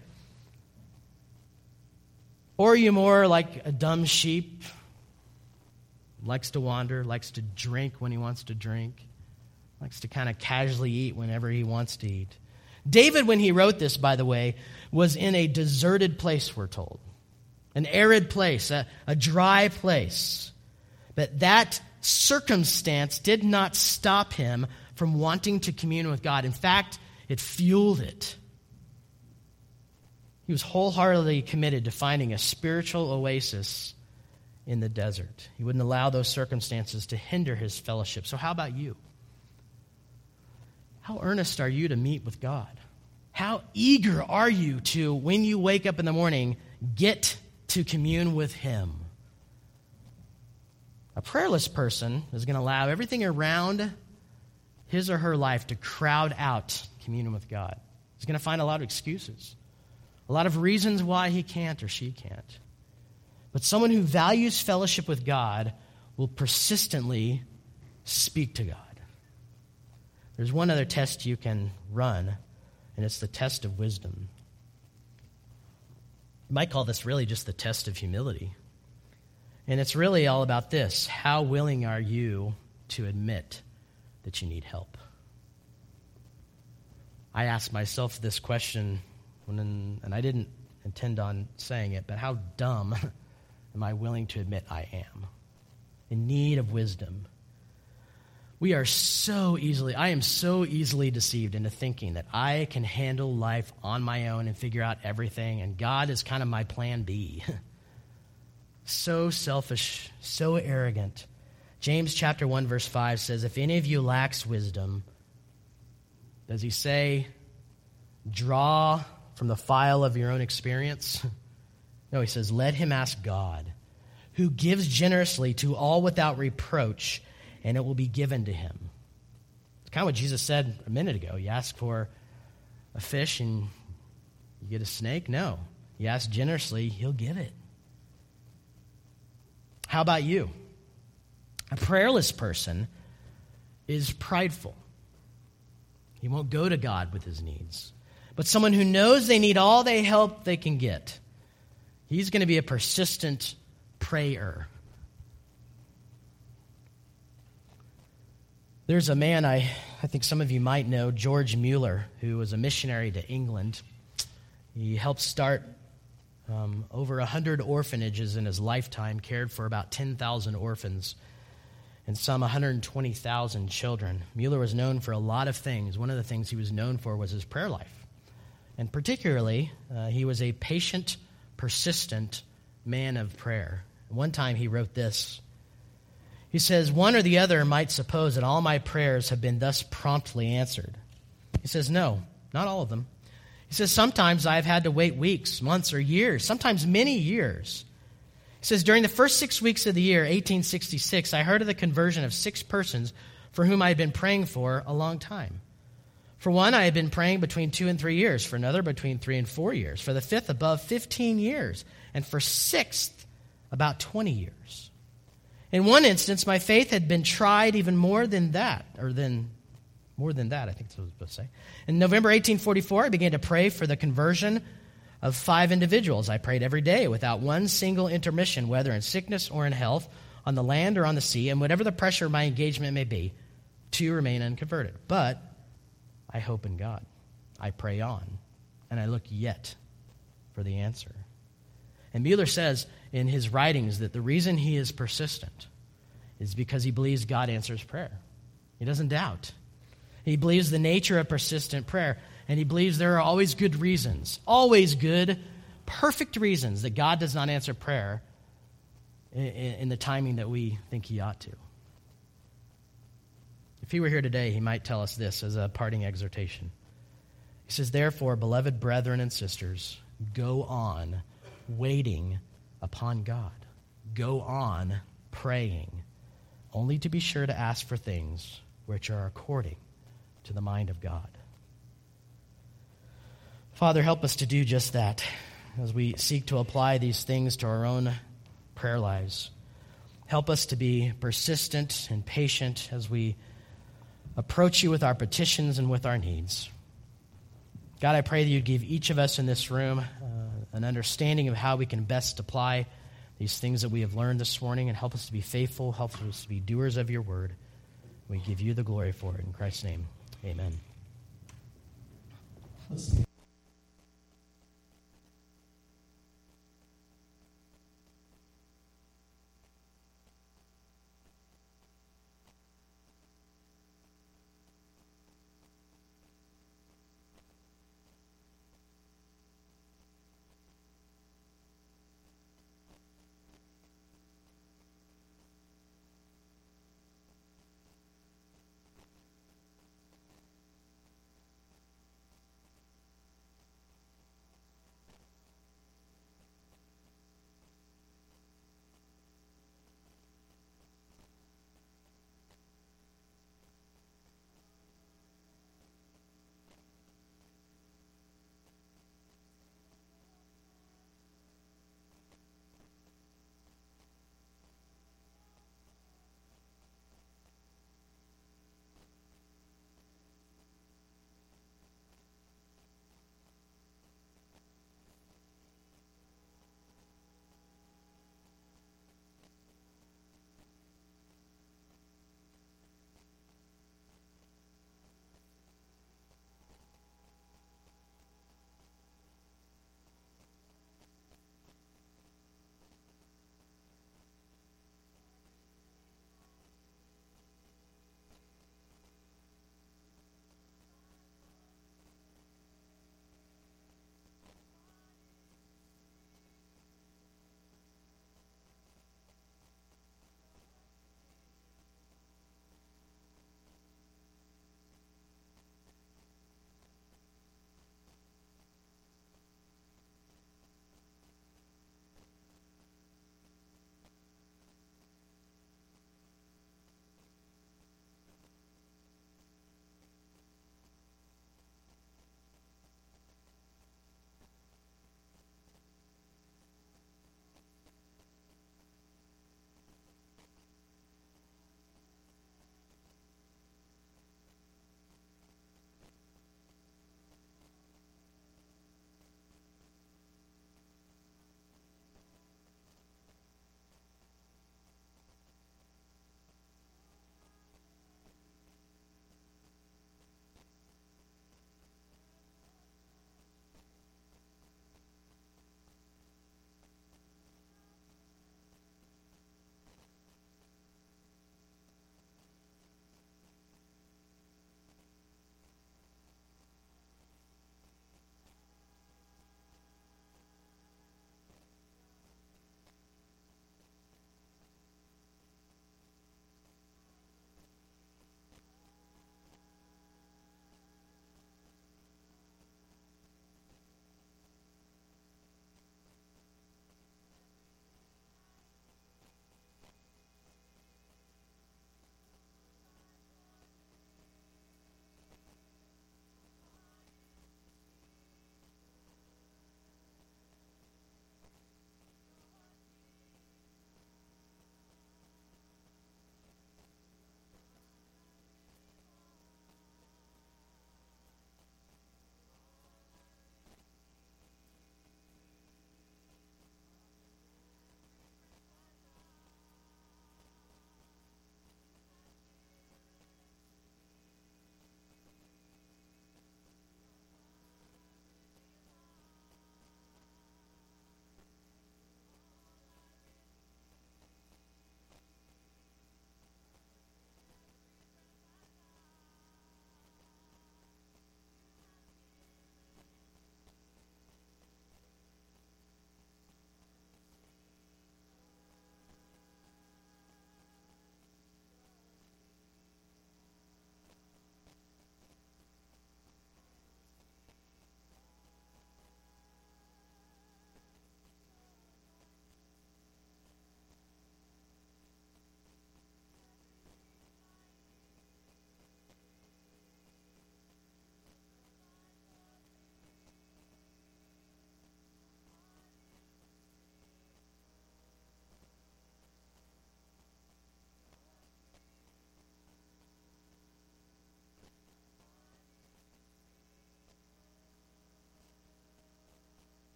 [SPEAKER 2] Or are you more like a dumb sheep, likes to wander, likes to drink when he wants to drink, likes to kind of casually eat whenever he wants to eat? David, when he wrote this, by the way, was in a deserted place, we're told. An arid place, a dry place. But that circumstance did not stop him from wanting to commune with God. In fact, it fueled it. He was wholeheartedly committed to finding a spiritual oasis in the desert. He wouldn't allow those circumstances to hinder his fellowship. So how about you? How earnest are you to meet with God? How eager are you to, when you wake up in the morning, get to commune with Him? A prayerless person is going to allow everything around his or her life to crowd out communion with God. He's going to find a lot of excuses, a lot of reasons why he can't or she can't. But someone who values fellowship with God will persistently speak to God. There's one other test you can run, and it's the test of wisdom. You might call this really just the test of humility. And it's really all about this. How willing are you to admit that you need help? I asked myself this question, and I didn't intend on saying it, but how dumb am I willing to admit I am? In need of wisdom. I am so easily deceived into thinking that I can handle life on my own and figure out everything, and God is kind of my plan B. So selfish, so arrogant. James chapter 1 verse 5 says, if any of you lacks wisdom, does he say, draw from the file of your own experience? No, he says, let him ask God, who gives generously to all without reproach, and it will be given to him. It's kind of what Jesus said a minute ago. You ask for a fish and you get a snake? No. You ask generously, he'll give it. How about you? A prayerless person is prideful. He won't go to God with his needs. But someone who knows they need all the help they can get, he's going to be a persistent prayer. There's a man I think some of you might know, George Mueller, who was a missionary to England. He helped start over 100 orphanages in his lifetime, cared for about 10,000 orphans and some 120,000 children. Mueller was known for a lot of things. One of the things he was known for was his prayer life. And particularly, he was a patient, persistent man of prayer. One time he wrote this. He says, one or the other might suppose that all my prayers have been thus promptly answered. He says, no, not all of them. He says, sometimes I've had to wait weeks, months, or years, sometimes many years. He says, during the first 6 weeks of the year, 1866, I heard of the conversion of 6 persons for whom I had been praying for a long time. For one, I had been praying between 2 and 3 years. For another, between 3 and 4 years. For the fifth, above 15 years. And for sixth, about 20 years. In one instance, my faith had been tried even more than that, I think that's what I was supposed to say. In November 1844, I began to pray for the conversion of 5 individuals. I prayed every day without one single intermission, whether in sickness or in health, on the land or on the sea, and whatever the pressure of my engagement may be, to remain unconverted. But I hope in God. I pray on, and I look yet for the answer. And Mueller says in his writings that the reason he is persistent is because he believes God answers prayer. He doesn't doubt. He believes the nature of persistent prayer, and he believes there are always good reasons, always good, perfect reasons that God does not answer prayer in the timing that we think he ought to. If he were here today, he might tell us this as a parting exhortation. He says, therefore, beloved brethren and sisters, go on waiting upon God. Go on praying, only to be sure to ask for things which are according to the mind of God. Father, help us to do just that as we seek to apply these things to our own prayer lives. Help us to be persistent and patient as we approach you with our petitions and with our needs. God, I pray that you'd give each of us in this room an understanding of how we can best apply these things that we have learned this morning, and help us to be faithful, help us to be doers of your word. We give you the glory for it. In Christ's name, amen.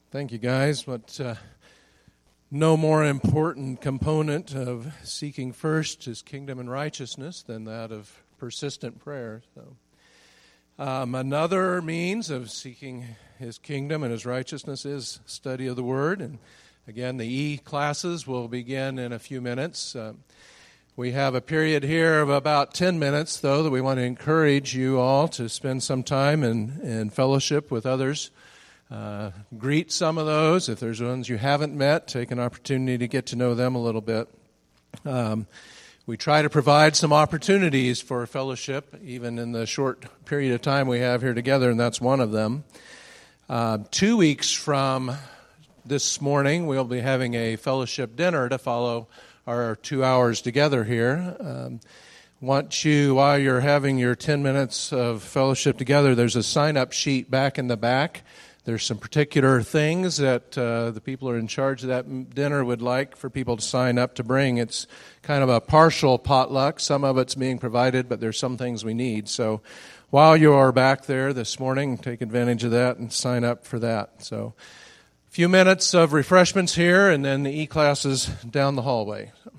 [SPEAKER 1] Thank you, guys. But no more important component of seeking first His kingdom and righteousness than that of persistent prayer. So, another means of seeking His kingdom and His righteousness is study of the Word. And again, the E classes will begin in a few minutes. We have a period here of about 10 minutes, though, that we want to encourage you all to spend some time in fellowship with others. Greet some of those. If there's ones you haven't met, take an opportunity to get to know them a little bit. We try to provide some opportunities for fellowship, even in the short period of time we have here together, and that's one of them. 2 weeks from this morning, we'll be having a fellowship dinner to follow our 2 hours together here. Want you, while you're having your 10 minutes of fellowship together, there's a sign-up sheet back in the back. There's some particular things that the people who are in charge of that dinner would like for people to sign up to bring. It's kind of a partial potluck. Some of it's being provided, but there's some things we need. So while you are back there this morning, take advantage of that and sign up for that. So a few minutes of refreshments here, and then the E-classes down the hallway.